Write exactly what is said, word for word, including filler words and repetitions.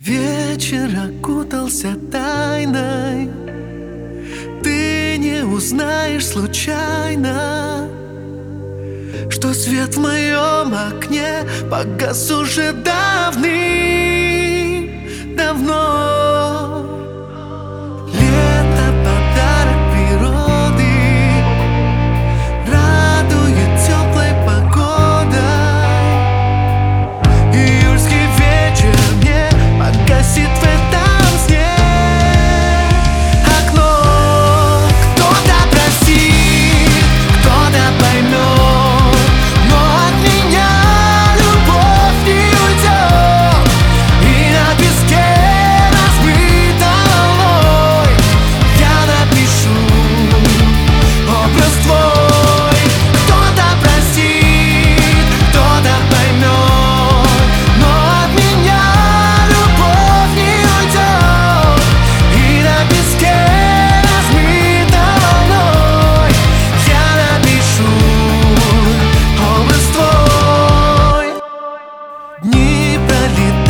Вечер окутался тайной, ты не узнаешь случайно, что свет в моем окне погас уже давным-давно. Лето — подарок природы, радует теплой погодой. Июльский вечер мне погасит в этом сне окно. Кто-то простит, кто-то поймет, но от меня любовь не уйдет. И на песке разбитой волной я напишу образ твой. Кто-то простит, кто-то поймет, но от меня любовь не уйдет. И на песке разбитой волной я напишу образ твой. Дни пролетают